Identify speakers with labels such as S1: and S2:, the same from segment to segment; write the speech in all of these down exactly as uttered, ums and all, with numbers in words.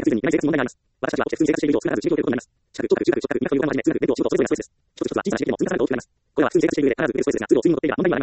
S1: 生活に未来生活問題があります。私たちは起きて普通に生活している以上、少なく重要ということになります。社会、聴覚、中学、聴覚、医学というような感じで、通学、勉強、仕事、それぞれのストレスです。一つ一つは小さな刺激でも積み重なると大きくなります。これは普通に生活している上で必ず出るストレスですが、通常、睡眠のとっていれば問題にはありません。問題になるのは睡眠時間を削って、ストレスそのものを睡眠時間を削って、そのものを睡眠時間を削っている場合です。つまり、ある程度のストレスを感じている時に、睡眠時間が短くなるということです。それでは、ストレスの刺激が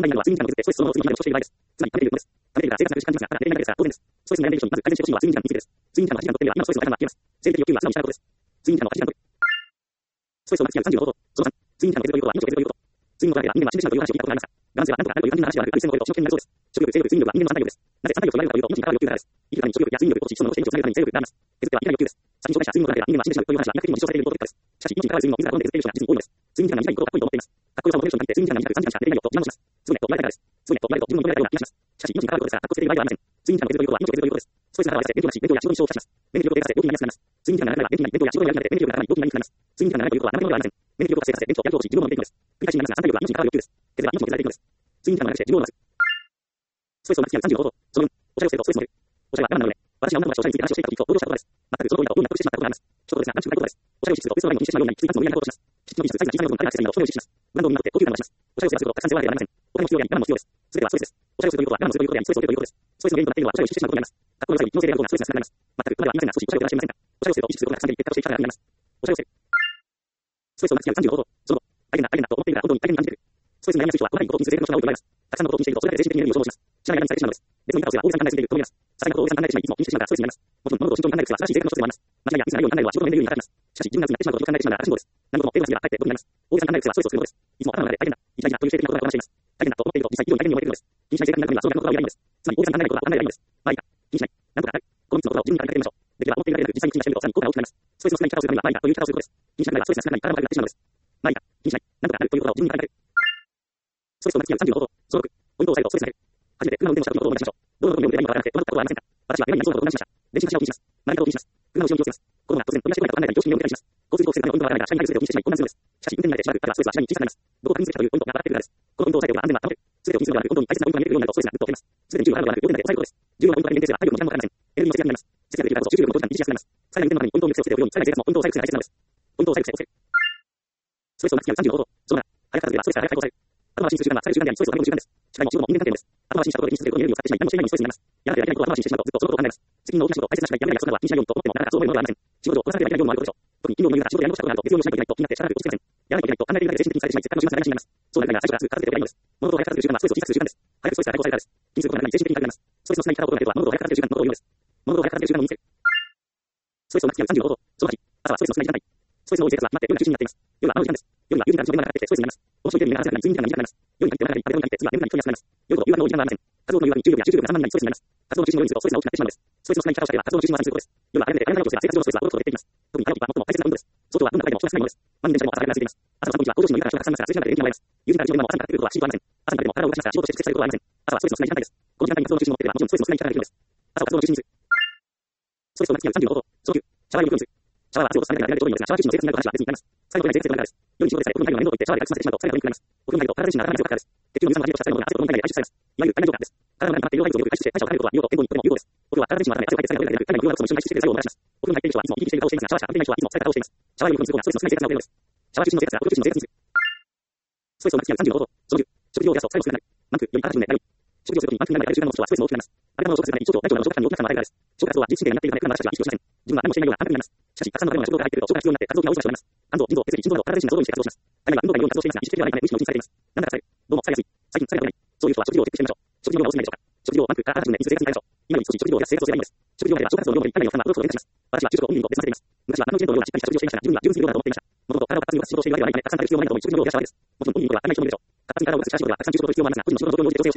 S1: さんじゅうの方法。そのさん、睡眠時間を削るということは命を削るということ。睡眠を取られれば人間は死んでしまうという話を聞いたことがありますが、男性は何とかなるという単純な話ではなく、ある一線を越えると死の危険になるそうです。食欲、性欲、睡眠力は人間の三大欲です。なぜ三大欲と言われるかというと、命に関わる欲求だからです。生きるために食欲や睡眠力を落とし、その後生命をつなげるために性欲があります。削っては生きない欲求です。先に紹介した睡眠を取られれば人間は死んでしまうという話は医学的にも実証されていることです。しかし、命に関わる睡眠を自ら好んで削っている人が実に多いのです。睡眠時間が短いことをかっこいいと思っています。かっこよさをモチベーションにして睡眠時間が短くさんじかんしか寝れないよと自慢をします。すごいねと言われたからです。すごいねと言われると自分も認められたような気がします。しかし、命に関わることですから、かっこつけている場合ではありません。睡眠時間を削るということは命を削るということです。ストレスが現れて勉強がし、勉強や仕事に支障をきたします。免疫力を低下させ、病気になりやすくなります。睡眠時間が長ければ便秘になり、勉強や仕事にやる気が出て、免疫力が高まり、病気になりにくくなります。睡眠時間が長いということは生ものではありません。免疫力を活性化させ、勉強や仕事をし、自分を守っていくのです。繰り返しになりますが、反対力は命に関わる欲求です。削れば命も削られていくのです。睡眠時間が長くして自分を守る。ストレスをなくすさんじゅうの方法。そのよん、おしゃれをするとストレスも出る。おしゃれは我慢なので、私は女の子がおしゃれについて話をしていた時と同情したことです。全くその通りだと世に納得してしまったことがあります。一言ですが、難しくないことです。おしゃれを意識するとウエストラインを気にしてしまうように、きついパンツの無理なことをします。基地の技術、サイズが小さいことも彼がしているなど、それを意識します。ブランドを担って高級なものをします。おしゃれをするとたくさん背負われてはなりません。お金も必要や我慢も必要です。すべてはストレスです。おしゃれをするということは我慢をするということやストレスを受けるということです。ストレスの原因となっているのはおしゃれを意識してしまうことになります。学校の際に気のせいであることがストレスが少なくなります。全く今ではありませんが、少しおしゃれをやらしていませんが、おしゃれをすると意識することがたくさんで結果として力がなくなります。おしゃれをする。ストレスをなくすさんじゅうの方法。その後、大変だ、大変だと思っているから本当に大変に感じている。ストレスに悩みやすい人は、このことについての人が多いと言われます。たくさんのことを気にしていると、それだけで精神的にエネルギーを消耗します。知らない間にされてしまうのです。別の言い方をすれば、大げさに考えすぎていると思います。些細なことを大げさに考えてしまい、いつも気にしてしまうからストレスになります。もちろん、物事を慎重に考える癖は正しい生活の一つでもあります。間違いやミスがないように考えるのは仕事のエネルギーになります。しかし、自分が常にやってしまうことをよく考えてしまうから私もです。何事も英語が過ぎればかえって僕になります。大げさに考える癖はストレスを作るのです。いつも頭の中で大変だ、一大事だという否定的なことを話しています。大変だと思っていると、実際以上に大変に思えているのです。気にしない生活になるには、その逆のことが言えないのです。つまり、大げさに考えないことは考えないがいいのです。まあいいか。気にしない。なんとかなる。このみっつのことを自分にから考えてみましょう。できれば思っているだけでなく、実際に気にしてみると、さらに効果が大きくなります。ストレスの少ない生き方をするためには、まあいいかという生き方をすることです。気にしなければストレスが少なくなり、体も軽くなってしまうのです。まあいいか。気にしない。なんとかなるということを自分にから考える。ストレスをなくすにはさんじゅうの方法。そのろく、ポイントを押さえるとストレスが減る。初めて車の運転をした時のことを思い出しましょう。どのことによって何かわからなくて、困ったことはありませんか。私は目にそうなことを何しました。電子の柱を気にします。何かを気にします。車の後ろに気をつけます。子供が突然飛び出してこないかわからないから常識に読んでたりします。交通事故を防ぐためのポイントがわからないから、車に対することを気にしてしまい混乱するのです。しかし、運転に慣れてしばらく、彼はストレスは次第に小さくなります。どこを確認するかというポイントが上がってくるからです。このポイントを押さえておけば安全な保てる。すべてを気にするのではなく、本当に大切なポイントが見えてくるようになるとストレスがぐっと減ります。すべてに重要なのではなく、要点だけ押さえることです。重要なポイントが限定すれば体力も時間もかかりません。エネルギーの節約になります。節約できるからこそ集中力も長時間維持しやすくなります。さらに運転のためにポイントを見つけておくように、さらに生活もポイントを押さえる癖が大切なのです。ポイントを押さえる癖を押せる。ストレスをなくすにはさんじゅうの方法。そのなな、早く片付ければストレスが早く解放される。後回しにする習慣はされる習慣であり、ストレスをためる習慣です。社会も仕事も人間関係です。後回しにしたことで気にしていることにエネルギーを使ってしまい、何もしていないのにストレスになります。やらなければいけないことを後回しにしてしまうと、ずっとそのことを考えます。責任の大きな仕事、大切な仕事、やらなきゃそんなのは気にしないようにと思っても、なかなかそう思えるのではありません。仕事をこなされてはいけない業務もあることでしょう。特に企業のような仕事をやり残したことがあると、別業務をしないといけないと気になってしばらく落ち着けません。やらなきゃいけないと考えているだけで精神的にされてしまい、絶対の習慣がなくなります。そうなるには最初からすぐ片付けておけばいいのです。物事を早く片付ける習慣はストレスを小さくする習慣です。早くストレスが解放されるからです。気にすることがない精神的に軽くなります。ストレスの少ない生き方を行うとは、物事を早く片付ける習慣のことを言うのです。物事を早く片付ける習慣を身につける。ストレスをなくすにはさんじゅうの方法。そのはち、朝はストレスの少ない時間帯。ストレスの多い生活は、待って夜が中心になっています。夜は青い時間です。夜は友人からの電話がかかってきてストレスになります。面白いテレビが流れたり、睡眠時間が短くなります。夜に限ってお腹が痛くなり、食べ物に限って次は眠りに人にやすくなります。夜と夕方の時間はありません。活動の夕方に注力や集中力が散漫になりストレスになります。活動の中心のようにするとストレスが大きくなってしまうのです。ストレスの少ない生き方をしていれば活動の中心は散漫することです。夜は早めて早めの量をすれば生活上のストレスは戻ることができます。特に早起きは最も大切な運動です。外はどんな会でも人が少ないものです。満員電車でも朝がついています。朝の散歩道は向上心の床から人が散々から数時間まで電気が漏れます。友人から電話も朝にかかってくることは心配ありません。朝にかけても体を動かしながら仕事をして蓄積されることはありません。朝はストレスの少ない時間帯です。この時間帯に活動の中心に持っていれば、もちろんストレスの少ない生き方ができるのです。朝を活動の中心にする。ストレスをなくすにはさんじゅうの方法。そのきゅう、シャワー浴をする。シャワーは汗を出さないから出られることによるのですが、シャワー中心の生活になると話は別になります。最後に生活になるからです。夜に仕事でされ、お風呂に入るのが面倒と言ってシャワーで楽させてしまうと、さらにお風呂になります。お風呂に入ると体に時間がかかります。お風呂に入ると体に時間がかかります。適当に皆さんがリポートしたいものが汗と飲んだりで排出されます。いわゆる体内浄化です。体の中に溜まっている体液をよく排出して、代謝を高めることは、用と塩分にとても有効です。お風呂は体自身の汗を排出されるだけでなく、体内の不要な物質も一緒に排出している作用を促します。お風呂に入っている人はいつも生き生きしている顔をしていますが、シャワーしか浴びていない人はいつも疲れた顔をしています。シャワー浴をすることがストレスの少ない生活が送れるのです。シャワー中心の生活がお風呂中心の生活にする。ストレスをなくすにはさんじゅうの方法。そのじゅう、食事を減らすと最後少なくなる。満腹より体中でなる。食事をするときに満腹になる習慣の人はストレスも大きくなります。食べ物を食べるときに腸と大腸など消化管に大きな負担を与えられます。消化活動は自律神経になっているため、普段の私たちは意識をしません。自分は何もしていないような感覚になります。しかし、たくさんの食べ物や食堂が入っていると消化が必要になって活動が大きな人がいます。肝臓、腎臓、血液、心臓など体自身が総動員して活動します。体内は運動がいるように活動していますが、意識的ではないため無意識のうちにされています。なんだかされる。どうも疲れやすい。最近疲れが取れない。そういう人は食事量をチェックしてみましょう。食事量が多すぎないでしょうか。食事量を満腹か体中でいつ生活に変えましょう。今より少し食事量を減らす生活をすればいいのです。食事量があれば消化活動の量も体内の負担は戻ることを連打します。私は昼食を本人と別にさせています。昔は何の時間のようなしっかりした食事をしていましたが、自分は十分すぎる量だと思っていました。もともと体を活動する仕事をしているわけではないため、たくさん食べる必要もないと思い食事の量を減らしたわけです。もちろん本人にとっては体内人もいるでしょう。活発に体を動かす仕事ではたくさん食事をとる必要もありますが、個人の仕事の状況に応じて調整をしていくんでしょう。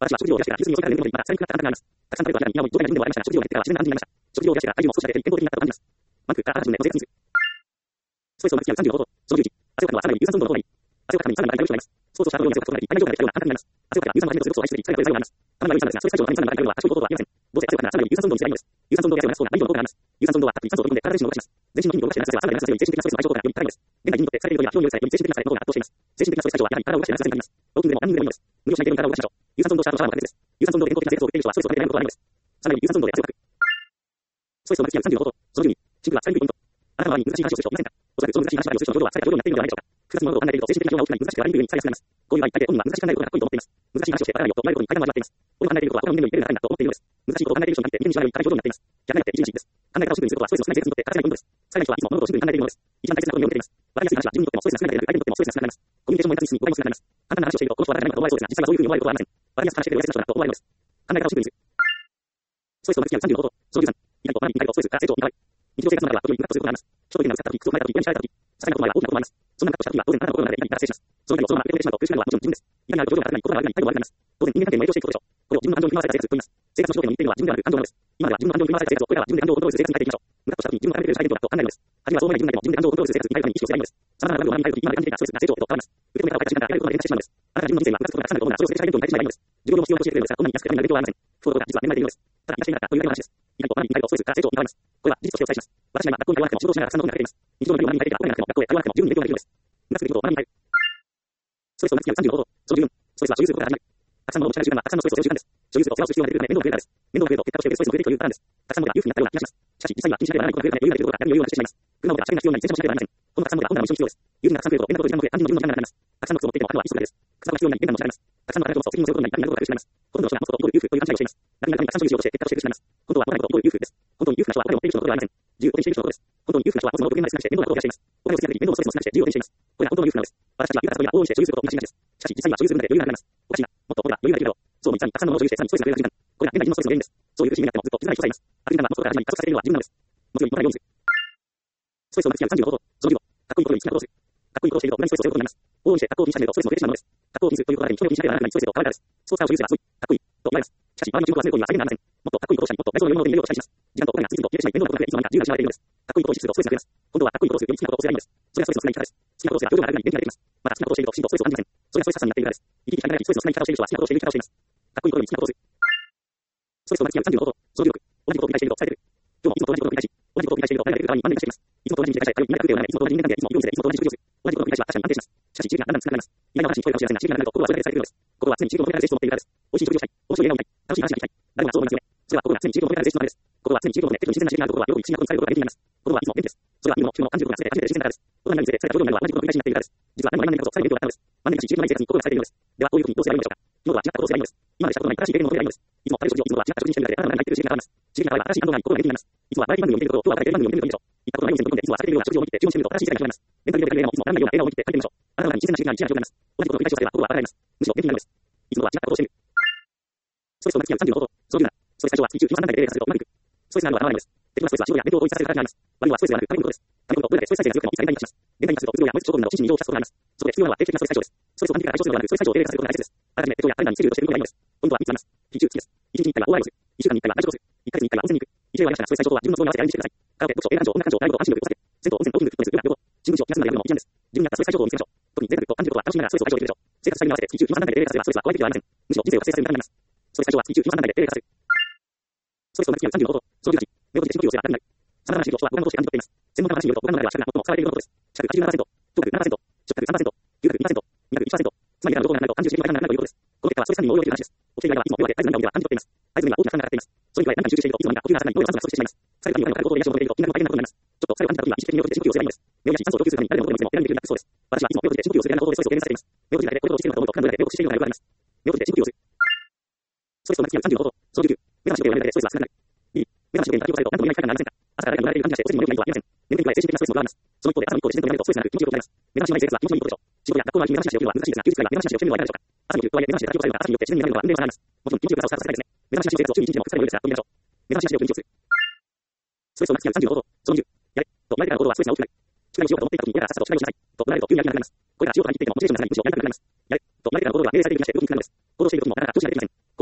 S1: 私は食事を出してから、技術によってから年齢のまた、さらにくなったあなたがあります。たくさん食べると、今もどんなにでもありましたが、食事をやってから自然な安心になりました。食事を出してから、相手も少しだけ健康的になったと感じます。マンク、あ、あ、の生活について。ストレスをmaximumさんじゅうごほど、そのじゅうじ。汗をかくのはさらに有酸素運動の方がいい。汗をかくのにさらに体が良くなります。そうそうした量に汗をかくことがあり、体状態がような簡単になります。汗をかくのは有酸素の排出を愛してり、体が良い作用があります。たまには有酸素ですが、それ最小の体にさらに体が良いのは賢いことはありません。どうせ汗をかくならさらに有酸素運動につらいのです。有酸素運動が必要なそうな内容の効果があります。有酸素運動はたっぷり酸素を取り込んで体自身を動かします。全身の筋肉を動かして汗はさらに汗を強い精神的なストレスの相乗効果がより高いのです。現代人にとって疲れるよりは、興味をされより精神的な疲れの方が圧倒しています。精神的なストレス解消はやはり体を動かして汗になります。ウォーキングでもランニングでもいいのです。無理をしない程度に体を動かしましょう。有酸素運動した後のシャワーも大切です。有酸素運動で健康的な生活を送っている人はストレスをかけていないことはないのです。さらに有酸素運動で汗をかく。ストレスをmaximumさんじゅうごほど、そのじゅうに。シンクは使いにくいポイント。あなたの周りに難しい話をする人いませんか？おそらくその難しい話がよする人の量は疲れた量になっているのではないでしょうか。複雑なものを考えていると精神的な要因が大きくなり難しくて悪いという風に使いやすくなります。こういう場合、大抵本人は難しく考えることがかっこいいと思っています。難しい話をして笑いよと言われることに快感を味わっています。こう考えていることは心の胸に入れるならいいなと思っているのです。難しいことを考えている人に対して見てみるにしないより大丈夫になっています。逆になって一日です。考え方をシンプルにすることはストレスの少ない生活にとって欠かせないポイントです。使えない人はいつも物事をシンプルに考えているのです。一番大切なことに目を向けています。わかりやすい話は自分にとってもストレスが少ないのである。相手にとってもストレスが少なくなります。コミュニケーションも円滑に進み、誤解も少なくなります。簡単な話をしていると、この人は誰でもと思われそうですが、実際はそういうふうに思われることはありません。わかりやすく話している優しい人だと思われるのです。考え方をシンプルにする。ストレスをmaximumさんじゅうごほど、そのじゅうさん。意外と学びに怒りとストレスが成長を見習い。日常生活の中では時々ムカッとすることがあります。ちょっと気になる使った時、クソを考えた時、親に知られた時、些細なことまでは大きなこともあります。そんなムカッとした時は当然あなたの心の中で何か失礼します。その時をそのまま受け止めてしまうと苦しくなるのはもちろん自分です。意外なこと上手な方に心が悪くなり、態度が悪くなります。当然人間関係にも影響していくことでしょう。これを自分の感情に振り回された生活と言います。生活の主導権を握っているのは自分である感情なのです。今までは自分の感情に振り回された生活を、これからは自分で感情をコントロールする生活に変えていきましょう。ムカッとした時に自分を高めている相手と考えるのです。初めはそう思えない自分だけど、自分で感情をコントロールする生活に変えるために意識をすればいいのです。様々な感情を周りに変えるとき、今まで感じていたストレスが成長へと変わります。受け止め方を変えた瞬間から得られることが減ってしまうのです。あなたが自分の人生はムカつくことが重なると思うなら、それを捨ててしまい勉強に変えてしまえばいいのです。自分を必要としてくれるのですが、こんなに安くて何の勉強はありません。そういうことが実は恵まれているのです。ただ、今していなかったというだけの話です。意外と学びに変えるとストレスが成長を見られます。これは事実としてお伝えします。私は今、学校に通わなくても仕事をしながらたくさんのことが書けています。日常の授業を学びに変えていたら、学校になくても学校へ通わなくても十分に勉強ができるのです。ムカつく出来事を学びに変える。ストレスをmaximumさんじゅうごほど、そのじゅうよん。ストレスは所有することから始まる。たくさんのものを持ち上げる習慣はたくさんのストレスを生じる時間です。所有すると世話をする必要が出てくるため面倒が増えるからです。面倒が増えると結果としてストレスを増えていくというパターンです。たくさんのものが裕福になったような気がします。しかし、実際には禁止されてはならないことが増えるため余裕が出てくることが逆に余裕をなくしてしまいます。車を持って足が必要なり、洗車もしなければなりません。このたくさんのものが本来は一緒に必要です。裕福なたくさん増えると連絡と時間も増え、単純に自分の時間がなくなります。たくさんの靴を持っていてもあとは一足だけです。靴が必要になり、玄関もしられます。たくさんの金を持つと責任を背負うことになり、何やることが苦しくなります。ほとんどの人が持つことをイコール裕福という勘違いをしています。中身がたくさん所有しようとして結果として苦しくなります。本当は持たないことをイコール裕福です。本当に裕福な人はお金を持っている人のことではありません。自由を手にしている人のことです。本当に裕福な人は持つものを極限まで少なくして面倒なことを減らしています。お金をつけなくて面倒をストレスを少なくして自由を手にしています。これが本当の裕福なのです。私たちは豊かさというのは往々にして所有することを同じなんです。しかし実際には所有するだけで余裕がなくなります。おかしいな。もっと俺は余裕ができるだろう。そう思いさらにたくさんのものを所有してさらにストレスが増える時間。これが現代人のストレスの原因です。そういう不思議になってもずっと気づかない人がいます。悪い時間は持つことから始まり加速させているのは自分なのです。持つより持たないようにする。ストレスをmaximumさんじゅうごほど、そのじゅうご。かっこいいことに好きなことをする。かっこいいことをしていると無駄にストレスを背負うことになります。往々にして格好を気にし始めるとストレスも増えてしまうのです。格好を気にするということが人を気にしなければならないストレスを変わるからです。スポーツカーを所有すればすごい、かっこいい、と言われます。しかし、周りの注目を集める行為は再現になりません。もっとかっこいいことをしたり、もっと内臓のようなものに魅力をしたりします。時間とお金が次々と消えてしまい、面倒なことが増え、いつの間にか自由が失われているのです。かっこいいことを意識するとストレスが増えます。今度はかっこいいことをするより好きなことをすればいいのです。それはストレスの少ない生き方です。好きなことをすれば表情が明るくなり、元気が出てきます。また好きなことをしているときちんとストレスを感じません。それはストレス発散になっているからです。生き生き考えなきストレスの少ない生き方をしている人は好きなことをしている生き方をしています。かっこいいことに好きなことをする。ストレスをmaximumさんじゅうごほど、そのじゅうろく。同じことを繰り返していると疲れている。今日もいつもと同じことを繰り返し、同じことを繰り返していると体が出てくるからに万年化しています。いつもと同じ日に繰り返して、いつもと同じ人生をいつもと同じ人間関係、いつも同じ食事をする。同じことを繰り返しは確かに安定します。しかし、一時期がだんだんつながります。意外な話に聞こえるかもしれませんが、一時期がだんだんと心はそれだけでされているのです。心は常に一時を求められる性質を持っているからです。美味しい食事をしたい。面白い映画を見たい。楽しい話が聞きたい。誰もがそう思いますよね。それは心が常に一時を求められる性質のためです。心は常に一時を求め、適度に自然な刺激があるところはよく自信があることにされることが元気になります。心はいつも元気です。それは見るも聞くも感じることが全て初めて自然なからです。大人になるにつれ、それが表情になるのは同じことを繰り返しになっているからです。実は何も何もないことをさらに勉強があったのです。万年かち一時のない生活に心がされているのです。では、こういう時にどうすればいいのでしょうか。今までは違ったことをすればいいのです。今までしたことのない新しい経験を求めればいいのです。いつも食べる食事をいつもは違った食事にしているだけで、あなたの中に入っている刺激が変わります。刺激が変われば新しい感動が心が元気になります。いつもはバラエティ番組を見ていることを、今日はバラエティ番組を見ていることでしょう。言ったことのないように全部込んで、いつもはされているような食事を見て注文してみると新しい世界が広がります。メンタルでもいつもわからないような映画を見て書いてみましょう。あなたの中に自然な刺激が一時が広がります。同じことを繰り返しをすれば心は洗います。むしろ元気になるのです。いつもは違ったことをしてみる。ストレスをmaximumさんじゅうごほど、そのじゅうなな。ストレス解消は月じゅういちまん単位で低下するとうまくいく。ストレスがあるのはならないのです。敵はストレスは仕事や勉強を効率化させるからになります。悪いのはストレスではなく、食べることです。食べることをどれだけストレス耐性が強くてもいつか限界に達します。限界に達するとうつ病や脳症候群など心身に異常をきたすことがあります。そこで必要なのは定期的なストレス解消です。ストレスを短期から解消するのではなく、ストレス解消を定例化することが大切です。あらかじめ手帳やカレンダーにスケジュールとして組み込めばいいのです。ポイントはみっつあります。日中月です。いちにちいっかいは大笑いをする。いっしゅうかんにいっかいは外食をする。いっかげつにいっかいは温泉に行く。一例を挙げましたが、ストレス解消とは自分の都合に合わせてやりにしてください。カラオケ、読書、映画鑑賞、音楽鑑賞、ライブと安心力を避け、銭湯、温泉、ウォーキング、フィットネス、ヨガ、旅行、新聞紙を気が済むまでやるのも一案です。自分に合ったストレス解消法を見つけましょう。特に贅沢と感じることは楽しみながらストレスを解消できるでしょう。生活スタイルに合わせて月じゅういちまん単位で定例化すればストレスは怖いべきではありません。むしろ人生を活性化するためになります。ストレス解消は月じゅういちまん単位で定例化する。ストレスをmaximumさんじゅうごほど、そのじゅうはち。目を閉じて深呼吸をすれば楽になる。様々な仕事は五感の通して感じ取っています。専門家の話によると、五感の中では視覚が最も使われていることです。視覚 はちじゅうななパーセント、聴覚 ななパーセント、触覚 さんパーセント、嗅覚 にパーセント、味覚 いちパーセント、つまり、五感の中で感じる刺激がなくなるということです。この結果はストレスにも応用できる話です。起きている間はいつも目を開け、合図の何かを見れば感じ取っています。合図には大きな負荷がかかっています。それに加え何かに集中しているといつの間にか呼吸がされない脳や酸素が不足してしまいます。疲れた時に他のことをやりを求めていると、気が動かなくなることになります。ちょっと疲れを感じた時には意識的に目を閉じて深呼吸をすればいいのです。目を開き酸素を供給するために誰でもどこでもいつでも手軽にできるようになってそうです。私はいつも目を閉じて深呼吸をするような方法でストレスを軽減させています。目を閉じただけでこういうことをしているのかと思うと、感動だけで目をしているのがよくあります。目を閉じて深呼吸をする。ストレスをmaximumさんじゅうごほど、そのじゅうきゅう。目覚まし時計をやめるだけでストレスは少なくなる。ビー、目覚まし時計に叩き起こされると何度も見ない快感がありませんか？朝から誰かに言われている感じがして、お尻にも良くないことはありません。眠りに加え精神的なストレスもあります。その一方で朝の日光で自然とやめるとストレスがなく気持ちよくなります。目覚ましのない生活は気持ちのいいことでしょう。仕事や学校の日に目覚ましを起きるのは難しいですが、休日くらいは目覚ましをしてみるのはいかがでしょうか。朝にゆっとはいえ目覚ましで叩き起こされるのが朝によって自然にやめるのは運命はなります。もちろん気持ちよく朝をスタートさせたいですね。目覚ましなしの生活を週にいちにちでもふつかでもいいですが、取り入れましょう。目覚ましなしでを緊張する。ストレスをmaximumさんじゅうごほど、そのじゅう。やれ、と言われてからの行動はストレスが大きくなる。宿題をしようかと思っていた時に、親がさっさと宿題をしなさい。と怒られると急にやりたくなります。これからしようと言っていてもモチベーションが下がり、むしろやりたくなくなります。やれ、と言われてからの行動は零細的にして動きにくくなるのです。行動している時もなかなか調子が出てきません。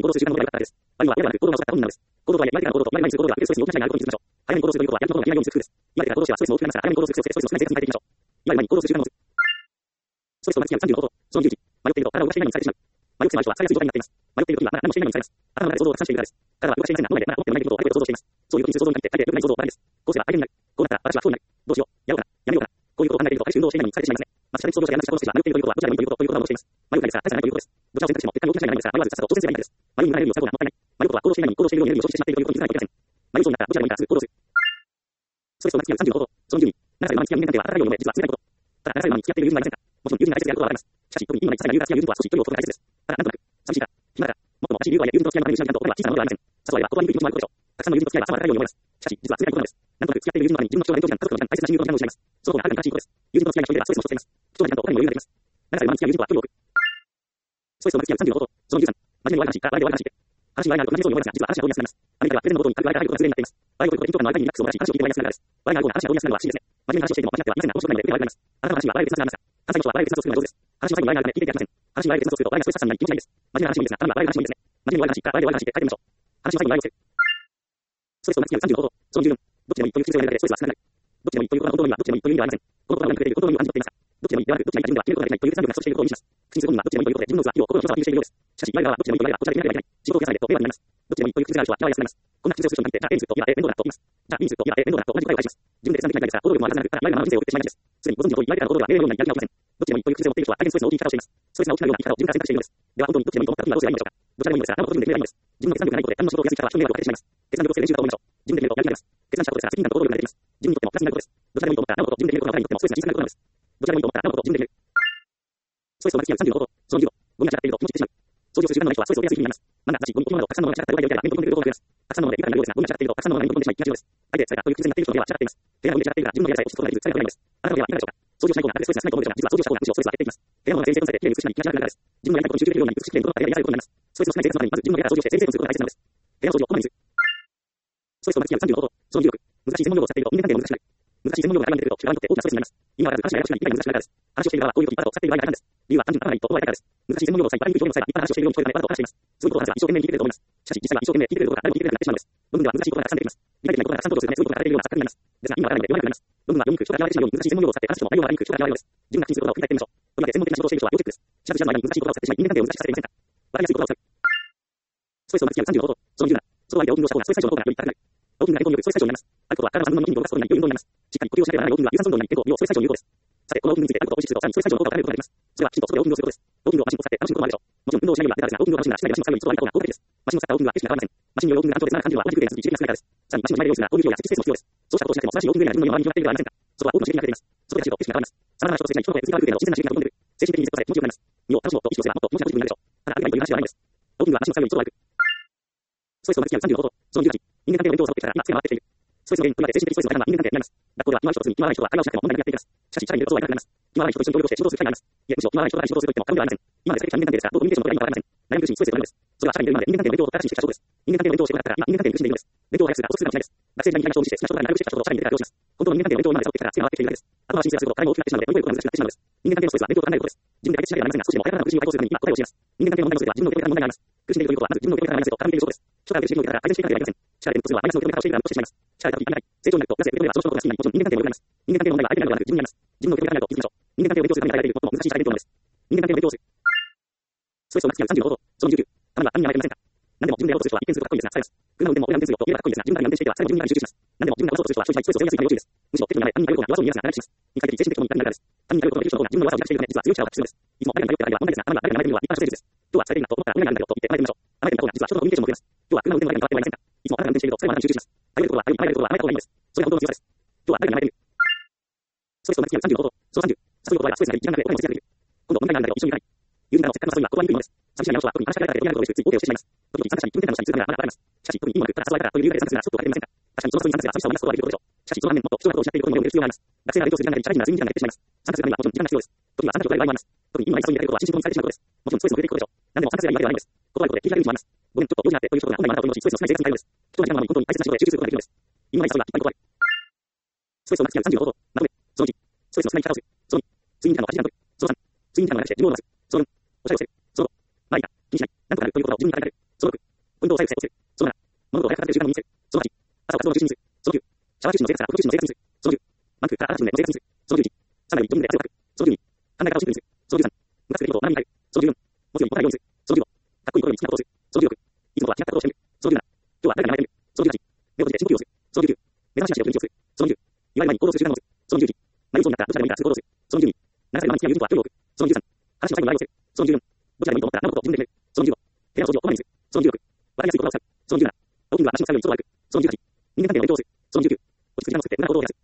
S1: 動する習慣の問題があったからです。あるいは親ではなく、行動が遅かった本人なのです。行動とはやりたい行動とやりたい行動ではなく、ストレスに大きな違いがあることに気づきましょう。早めに行動するということは、やることのやりないようにする工夫です。今でから行動者はストレスを多くなりますから、早めに行動する癖をつけて、ストレスを少ない生活に変えていきましょう。今今に行動する習慣の持つ。ストレスと向き合うさんじゅうの方法、そのじゅうき、迷っていると体を動かしていないようにされてしまう。迷ってしまう人は疲れやすい状態になっています。迷っている時には何もしていないようにされます。頭の中で想像をたくさんしているからです。体は動かしていませんが、脳内でまだ思ってもいないことをあれこれ想像しています。そういう時に想像に限って、大抵良くない想像ばかりです。こうすれば相手になる。こうなったら私はそうになる。どうしよう。やろうかな。やめようかな。こういうことを考えていると、ある種運動をしていないのに疲れてしまいますね。また、下手に想像者やなくしたこの筋は迷っているということは、どちらでもいいということ、ということをしています。迷うからですが、大切なないということです。どちらを選択しても、結果に大きな違いがないのですが、迷わずさっさと当然すればいいのです。迷いになれるようさそうなもったいない。迷うことは行動していないのに行動しているように見えるように消費してしまっているということに気づかないといけません。迷いそうになったら、どちらでもいいからすぐ行動する。ストレスと向き合うさんじゅうの方法、そのじゅうに、長さような付き合う人間関係は温かいように思え、実は冷たいこと。ただ、長さように付き合っている友人がいませんか。もちろん友人が大切であることはわかります。しかし、特に今の些細な理由が付き合う友人とは少し距離を置くことが大切です。ただ、なんとなく、寂しいから、暇だから、もっとも私に理由があり、友人と付き合うために失う時間と、これは小さなものではありません。誘われば断りにくい気持ちもあることでしょう。たくさんの友人と付き合いは朝は温かいように思います。しかし、実は冷たいことなのです。なんとなく付き合っている友人のために自分の主張や長時間、家族の時間、大切な親友と時間を失います。その方がはるかに悲しいことです。友人との付き合いが一人ではストレスも生じます。貴重な時間とお金にも余裕ができます。長さような付き合う友人とは距離を置く。ストレスと向き合うさんじゅうの方法、そのじゅうさん、真面目に悪い話から笑いで笑い話して。話に笑いがあると同じそうに思いますが、実は話が通りやすくなります。アメリカではプレゼントごとに軽く笑いが入ることが常になっています。笑いを取ることで緊張感の相手にリラックスをもらし、話を聞いてもらいやすくなるからです。笑いがある方が話が通りやすくなるのは不思議ですね。真面目な話をしていても話が通りやすくなるのは不思議ですね。真面目な話をしていても真面目な笑いでつながっています。あなたの話は笑いでつながっていますか。あなたの話は笑いでつながっていますか。話の人は笑いで別々をするのが上手です。話の最後に笑いがあるので聞いていただけません。話に笑いで別々をすると笑いがストレス発散になり気持ちがいいです。真面目な話もいいですが、たまには笑いが話もいいですね。真面目に笑い話から笑いで笑い話で変えてみましょう。話の最後に笑いをする。ストレスと向き合うさんじゅうの方法、そのじゅうよん、どっちでもいいという癖をやるだけでストレスは少なくなる。どっちでもいいということは本当にはどっちでもいいという意味ではありません。このことがうまくいっていることを感じ取っていますか。どっちでもいいではなく、どっちがいいか自分では決めることができないという決断力が不足していることを意味します。口にする本人はどっちでもいいということで自分の器を心の広さをアピールしているようです。しかし、言われる側はどっちでもいいと言われればこちらで決めなければいけない。仕事を増やさないと迷惑になります。どっちでもいいという口がある人は嫌われやすくなります。こんな口をする人に限って、じゃあ A にすると、いや A 面倒だと言います。じゃあ B にすると、いや A 面倒だと同じ答えを返します。自分で決断できないのですが、行動力もありなく、ただ言われるまま人生を送ってしまいがちです。すでにご存知の通り、言われた行動では命令のようなやる気が起きません。どっちでもいいという癖を持っている人は相手にストレスの大きい言い方をしています。ストレスが大きなような言い方を自分から選択しているのです。では本当にどっちでもいいと思った時にはどうすればいいのでしょうか。どちらでもいいのですが、なおこと自分で決めればいいのです。自分の決断力がないことで、何の仕事をやすい人は人に迷惑をかけてしまいます。決断力をつけて練習したと思いましょう。自分で決めるとやる気が出ます。決断したことですが、責任感と行動力が出てきます。自分にとってもプラスになることです。どちらでもいいと思ったら、なおこと自分で決めることが他人にとってもストレスが小さくなることなのです。どちらでもいいと思ったら、なおこと自分で決める。ストレスと向き合うさんじゅうの方法、そのじゅうご、ゴミが散らっていると気持ちってしまう。掃除をする時間のない人はストレスを受けやすい気になります。漫画、雑誌、ゴミ、ゴミなどたくさんのものが散らかっている場合であれば、面倒を込んでいることが増えます。たくさんのもので豊かになるようですが、ゴミが散らっているとたくさんのものが面倒を込んでしまい気が重要です。相手それがという癖になっている人の手は散らっています。手がゴミで散らっているが自分の手さえ落ちすことができる疲れが取れないのです。あなたの手はいかがでしょうか。掃除をしない方がストレスが少ないと思う人が、実は掃除をした方がむしろストレスを上げていきます。手のものが整理整頓されてきれいに美しくなり気が楽になるからです。自分のやりたいことに集中できるように美しくきれいに整った手がやりたいことになります。ストレスの少ない生活のためにまず自分の手から掃除をして整理整頓することが大切なのです。手の掃除をこまめにする。ストレスと向き合うさんじゅうの方法、そのじゅうろく、難しい専門用語を使っていると人間関係も難しくなる。難しい専門用語が台湾に出てくると人にとって大きなストレスになります。意味のわからず話がややこしくなり理解が難しくなるからです。話をしている側はこういう時バタと使っている場合が大半です。理由は単純に頭がいいと思われたからです。難しい専門用語を使い、いっぱいに表現を使えば、一般話をしているように聞こえるためバタと話しています。そういうことを話せば一生懸命に聞いてくれると思います。しかし実際は一生懸命聞いてくれることが誰も聞いてくれなくなってしまうのです。論文では難しいことがたくさん出てきます。理解できないことがたくさん登場するため、そういうことが語れているような錯覚になります。ですが、意味わからないので言わなくなります。論文は読みにくい人が言われてしまうように難しい専門用語を使って話しても内容はわかりにくい人が言われるのです。自分が口にすることを繰り返してみましょう。とりわけ専門的な仕事をしている人は要チェックです。知らず知らずの間に難しい言葉を使ってしまい、人間関係を難しくさせていませんか。わかりやすい言葉を使う。ストレスを向き合うさんじゅうの方法、そのじゅうなな、その相手を運動した方がストレス解消の方がより高くなる。ウォーキングが健康によるストレス解消になります。あることは体の三分のに筋肉を動かすことにより良い運動になります。しっかり呼吸をしなければならないウォーキングは有酸素運動になり、健康、美容、ストレス解消に有効です。さて、このウォーキングについてあることを意識すると、さらにストレス解消の効果を高めることができます。それはきちんと外でウォーキングをすることです。ウォーキングをマシンと使って楽しむこともあるでしょう。もちろん運動をしなければベタですが、ウォーキングはマシンがしないでマシンを使うより一度割り方が効果的です。マシンを使ったウォーキングは景色が変わりません。マシンによるウォーキングが安定で長く感じるは同じくらいに続き、一時的な少ないからです。さらにマシンの前で用意するが、攻撃量や設置スペースも必要です。そうしたことをしなくても、素晴らしいウォーキングになる自分の身の回りに広がっているではありませんか。そこは多くの刺激が出ています。そこで走ると景色が変わります。さまざまな人と接しない人の声、次から来るの自然な刺激が飛んでくる。精神的にリセットされ気持ちよくなります。身を楽しもうと意識をすればもっと気持ちがポジティブになるでしょう。ただ、ある以外という話ではないのです。ウォーキングはマシンを使うより一度悪く。ストレスと向き合うさんじゅうの方法、そのじゅうはち、人間関係の面倒をサボってきたら今手が回ってきている。ストレスの原因となって精神的ストレスの大半は人間関係になります。学校では気まわい人と住み、気まわい人は会話をしなくても問題なくなっていきます。しかし、社会に出るとそうはいかなくなります。気まわい人と一緒に協力して仕事をする機会があります。いえ、むしろ気まわい人と仕事をすると言っても過言ではありません。今まで避けてきた人間関係ですが、どうコミュニケーションの取り合いにもわかりません。悩み苦しみストレスでもあるのです。それは社会に出るまで人間関係の勉強を正しにしてきた証拠です。人間関係の勉強をしてこなかったら今人間関係に苦しんでいるのです。勉強を早くするが遅くするかもしれないです。学生時代に大学をして好きな人が長くしてきた人と社会に出てからどうします。本当の人間関係の勉強を今までサボってきたら次が回ってきているだけです。あとは申請がすると彼も大きくなってしまうので乗り越えることが難しくなってしまうのです。人間関係のストレスは勉強と離れることです。自分で解決しなければなりませんが少しでも早くなる苦しみを解消するために今答えを教えます。人間関係の問題があります。苦しんでいるということはまず自分の受け止め方にあります。苦しんでいるということはまず自分の受け止め方にありますと、将来の自分の受け止め方が改善していかなければなりません。将来のことはマイナスの受け止め方をしているからとしてしまいます。将来の時に成長になるとなぜ受け止めがその人のことが好きになり、もちろん人間関係も良くなります。人間関係の問題が相手になるのではなく自分になります。自分の受け止め方になると気づきましょう。人間関係を勉強するために与えられている最も難しい社会勉強なのです。人間関係の勉強をする。ストレスを向き合うさんじゅうの方法、そのじゅうきゅう、たまには他人に甘えていませんか。何でも自分でやろうとする人は一見するとかっこいいですが、疲れます。車運転も親運転するよと言えばかっこいいですが、自分から運転していては疲れも自分に集中します。何でも自分が技をする人は人一倍ストレスを背負いやすいから要注意です。むしろ適度に甘え、他人に頼ることが弱そうに見えますが長生きします。一回的に精神的にも痛みになるからです。他人に頼ることができる人の方が自分の技を自覚しているため、実は強い力を発揮するのです。いつも誰かに頼ってあれば問題ですが、たまには誰かに甘えているのは立派なステージです。今日は疲れているなと思ったら親になるんだよと言って甘えてみましょう。甘えてみた方が実は人とのコミュニケーションも増えます。今日は車運転の誰かに代わってはいませんか。いつもあなたが運転していると疲れもあなたに集中します。頼れることは頼り、頼れることは甘えた方がいいのです。それが本当の強さです。今日は誰かに甘えている。ストレスと向き合うさんじゅうの方法、そのさんじゅう、誘うことはストレスになり、一番長い他にも接している。今度問題があるんだよ、一緒に行かない。友人からのせっかくの誘いは断りにくいのです。寂しいな人は特に話しかけられたら嫌なことを嬉しくつい OK をしてしまいます。時々参加者に気分転換の下に通過がまだあります。しかし特にいいものが来たら誘われたらという理由で参加するならストップをかけていませんか。確かにその人に参加すれば寂しさをマイナスことができることでしょう。しかしその反面もっと貴重なことを失っていることに目を向ける必要があります。学生が勉強する時間なり社会人が睡眠時間が減ってしまいます。参加するためにはもちろん時間が必要です。時には参加状態が弱いもあります。特に今急ぎにやることは心身ともにされてしまうことです。もちろんストレスも出ていくことでしょう。何でも参加すればいいわけではないのです。断ることで切り上げる道もあります。ごめん、ちょっと用事があってという人が本来まだというのし、ストレスの少ない生活に変えるのです。人の時間なのに本当に大切な仕事で集中することができるのです。今まで誘いはきっぱり断る。ストレスを向き合うさんじゅうの方法、まとめ。そのいち、ストレスの少ない生き方をする。そのに、睡眠時間のはちじかんとる。そのさん、睡眠時間を長くして自分を伸ばす。そのよん、おしゃれをする。そのご、周りが気にしない。なんとかなるということを自分に語りかける。そのろく、 朝を活動の中心にする。そのきゅう。シャワー中心の生活からお風呂中心の生活にする。そのじゅう。マンクからアーチの生活にする。そのじゅういち。さんだいによんで汗をかく。そのじゅうに。考え方をシンプルにする。そのじゅうさん。ムカつく出来事を学びに変える。そのじゅうよん。持つように持たないようにする。そのじゅうご。かっこいい頃に好きなことをする。そのじゅうろく。いつもとは違ったことをしてみる。そのじゅうなな。今日は誰かに甘えてみる。そのじゅうはち。目を閉じて深呼吸をする。そのじゅうきゅう。目覚ましなしで翌日をする。そのじゅう。言われる前に行動する習慣を持つ。そのじゅういち。迷いそうになったらどちらでもいいからすぐ行動する。そのじゅうに。流されるままに好きな友人とは距離を置く。そのじゅうさん。話の最後に笑いをする。そのじゅうよん。どちらでもいいと思ったら何のことを自分で決める。そのじゅうご。部屋の掃除をこまめにする。そのじゅうろく。わかりやすい言葉を使う。そのじゅうなな。ウォーキングは足の使うように外を歩く。そのじゅうはち。人間関係の勉強をする。そのじゅうきゅう。落ち着く時間を作って無駄な行動を減らす。